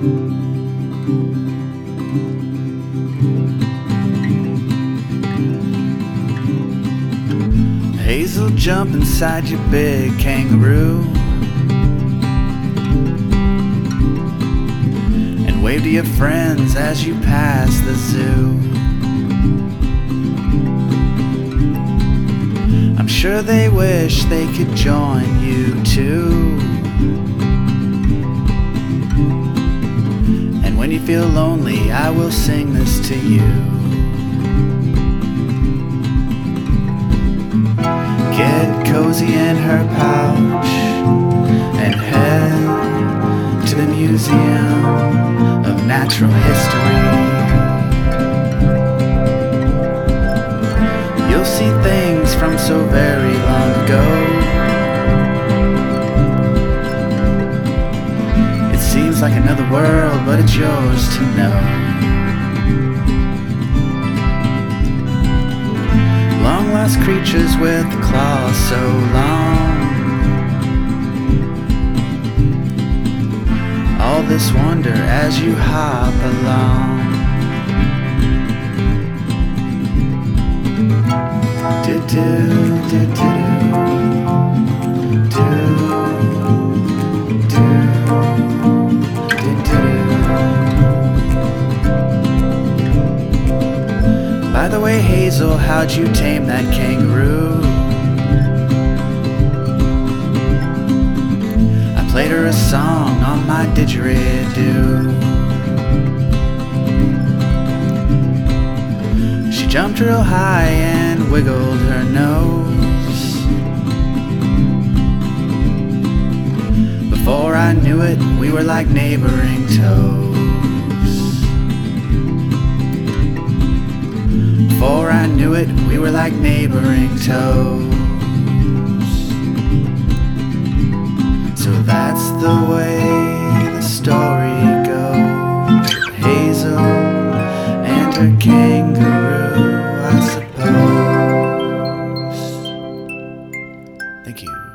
Hazel, jump inside your big kangaroo and wave to your friends as you pass the zoo. I'm sure they wish they could join you too. And when you feel lonely, I will sing this to you. Get cozy in her pouch and head to the Museum of Natural History. You'll see things from so very long ago. It seems like another world, but it's yours to know. Long-lost creatures with claws so long. All this wonder as you hop along. By the way, Hazel, how'd you tame that kangaroo? I played her a song on my didgeridoo. She jumped real high and wiggled her nose. Before I knew it, we were like neighboring toes. Before I knew it, we were like neighboring toes. So that's the way the story goes. Hazel and her kangaroo, I suppose. Thank you.